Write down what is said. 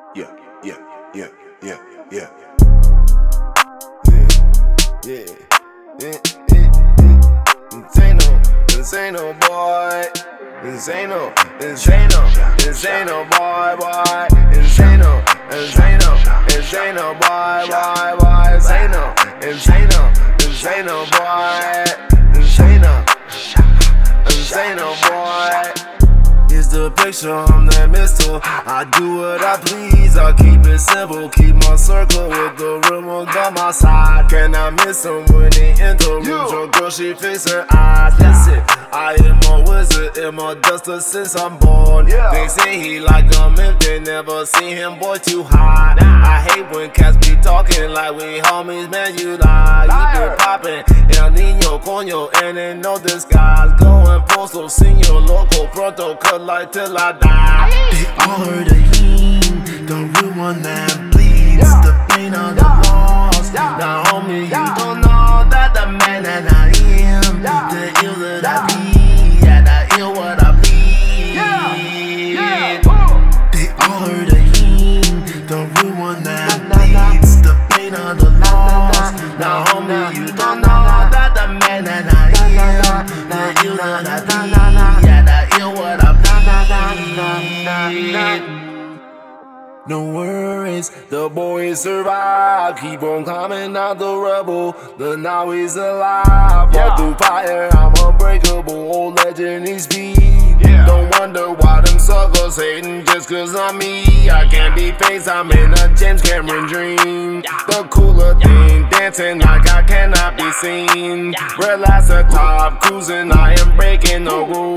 Yeah, yeah, yeah, yeah, yeah. Yeah, Insano boy. Insano boy, boy. Insano boy, boy. Insano boy. Insano boy. Here's the picture, I'm that mister. I do what I please, I keep it simple. Keep my circle with the real ones on my side. Can I miss them when they enter rooms? Your girl, she fix her eyes. Listen, I am a wizard, am a duster since I'm born. They say he like them if they never seen him, boy, too high. I hate when cats be talking like we homies, man, you lie. You been poppin', El Nino, coño, and ain't no disguise. Going postal, senior, local, pronto, cut like till I die. They all heard of him, the real one that bleeds, the pain of the loss. Now homie, you don't know that the man that I am, the ill that I be, yeah, the ill what I bleed. They all heard of him, the real one that bleeds, the pain of the loss. Now homie, you don't know that the man that I am, the ill that I be, yeah, the ill what I bleed. No worries, the boys survive. Keep on climbing out the rubble. The now he's alive. Fall through fire, I'm unbreakable. Old legend, he's speed. Don't wonder why them suckers hating just cause I'm me. I can't be faced, I'm in a James Cameron dream. The cooler thing, dancing like I cannot be seen. Relax the top, cruising, I am breaking the rules.